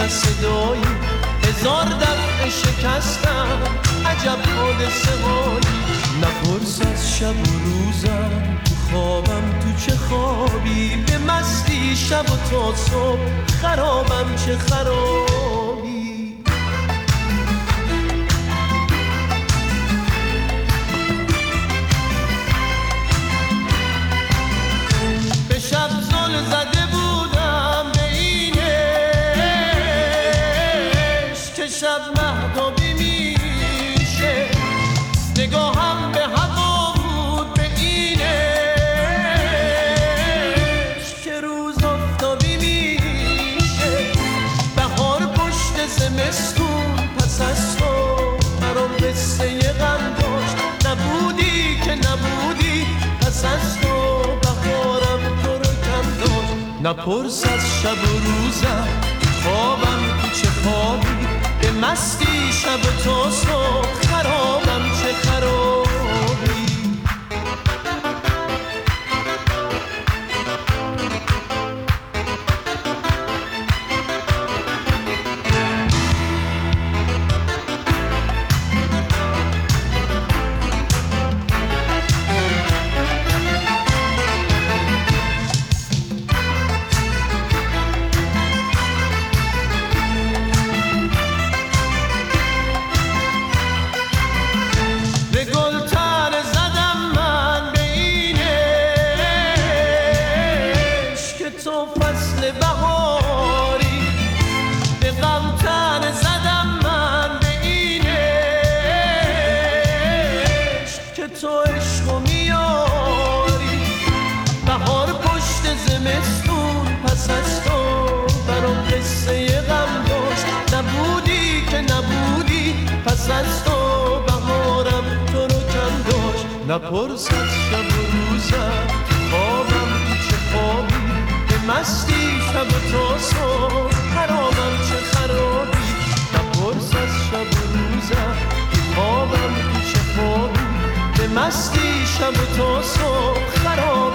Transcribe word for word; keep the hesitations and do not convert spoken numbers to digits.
نه صدایی، هزار دفعه شکستم عجب حادثه هایی. نپرس از شب و روزم، تو خوابم تو چه خوابی، به مستی شب و تا صبح خرابم چه خرابی. به شب زل زده بودم به این عشق که شب مهتابی میشه، نگاهم به هوا بود به این عشق که روز آفتابی میشه. بهار پشت زمستون پس از تو برام قصه غم داشت، نبودی که نبودی پس از تو بهارم تو رو کم داشت. نپرس از شب و روزم، خوابم تو چه خوابی، به مستی شب و تا صبح خرابم چه خرابی. پس از تو برام قصه غم داشت، نبودی که نبودی پس از تو بهارم تو رو کم داشت. نپرس از شب و روزم، خوابم تو چه خوابی، به مستی شب و تا صبح خرابم چه خرابی. نپرس از شب و روزم، خوابم تو چه خوابی، به مستی شب و تا صبح خرابم